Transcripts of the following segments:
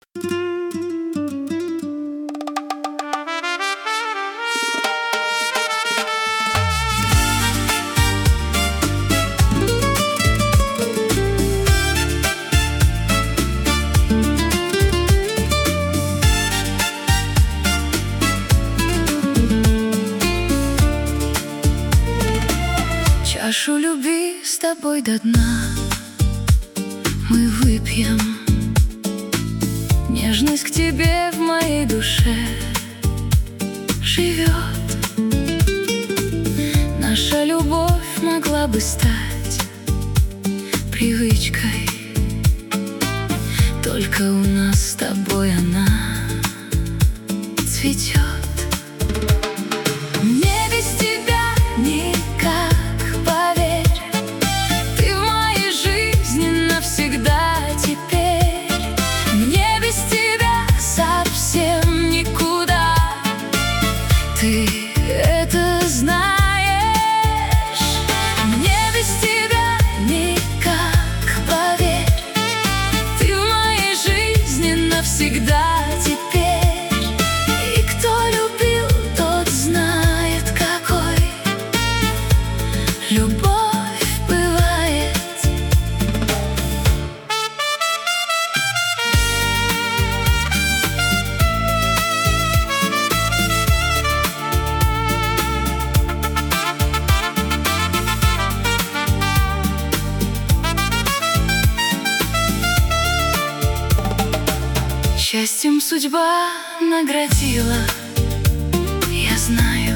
Чашу любви с тобой до дна мы выпьем. Нежность к тебе в моей душе живет. Наша любовь могла бы стать привычкой, только у нас с тобой она цветет. Мне без тебя никак, поверь, ты в моей жизни навсегда теперь. Мне без тебя совсем никуда, ты это знаешь. Мне без тебя никак, поверь, ты в моей жизни навсегда теперь. И кто любил, тот знает, какой любовь бывает. Счастьем судьба наградила, я знаю,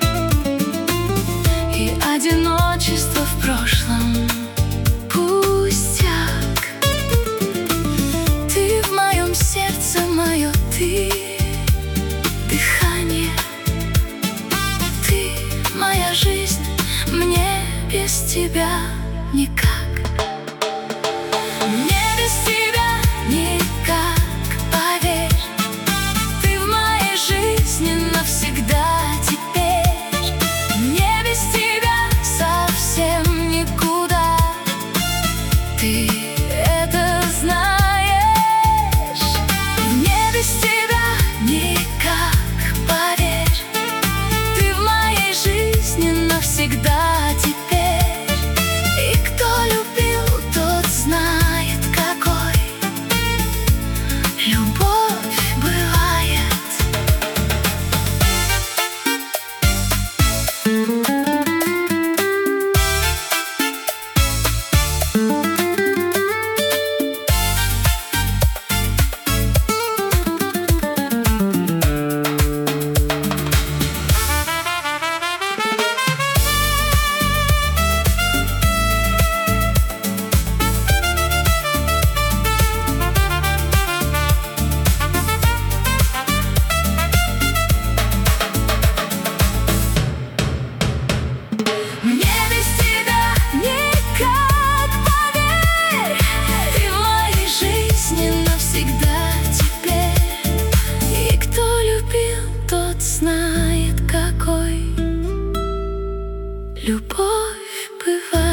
и одиночество в прошлом пустяк. Ты в моем сердце, мое ты, дыхание. Ты моя жизнь, мне без тебя никак. Мне без тебя никак, поверь, ты в моей жизни навсегда теперь. Мне без тебя совсем никуда, ты это знаешь. Мне без тебя никак, поверь, ты в моей жизни навсегда теперь. И кто любил, тот знает, какой любовь бывает. Мне без тебя никак, поверь, ты в моей жизни навсегда теперь. И кто любил, тот знает, какой любовь бывает.